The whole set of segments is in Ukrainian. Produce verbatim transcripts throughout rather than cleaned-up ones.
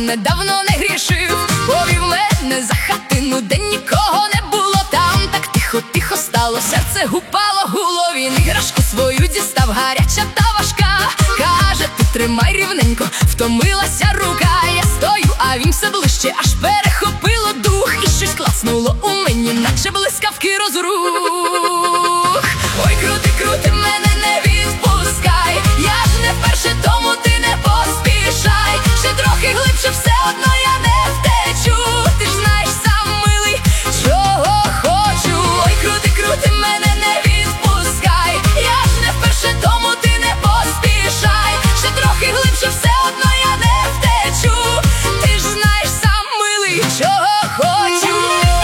недавно не грішив. Повів мене за хатину, де нікого не було. Там так тихо-тихо стало, серце гупало гуло. Він іграшку свою дістав, гаряча та важка. Каже, ти тримай рівненько, втомилася рука. Я стою, а він все ближче, аж перехопило дух. І щось клацнуло у мені, наче блискавки розрух. Ой, крути, крути, мене не відпускай. Я ж не вперше, тому ти не поспішай. Ще трохи глибше, все одно я не втечу. Ти ж знаєш сам, милий, чого хочу. Ой, крути, крути, мене не відпускай. Я ж не вперше, тому ти не поспішай. Ще трохи глибше, все одно я не втечу. Ти ж знаєш сам, милий, чого хочу.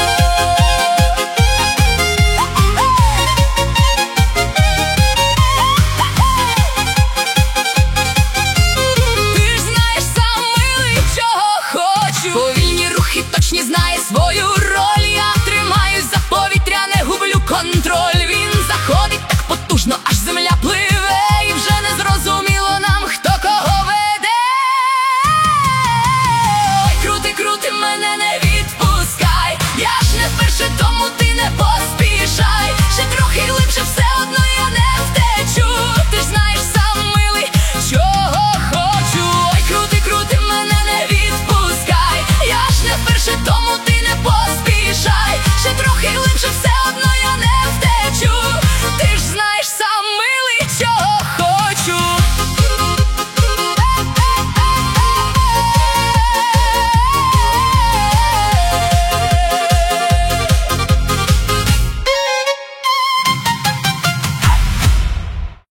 Повільні рухи, точні, знає свою роль. Я тримаюсь за повітря, не гублю контроль. Він заходить так потужно, аж земля пливе. І вже не зрозуміло нам, хто кого веде. Ой, крути, крути, мене не відпускай. Я ж не вперше, тому ти не поспішай. Ще трохи глибше, все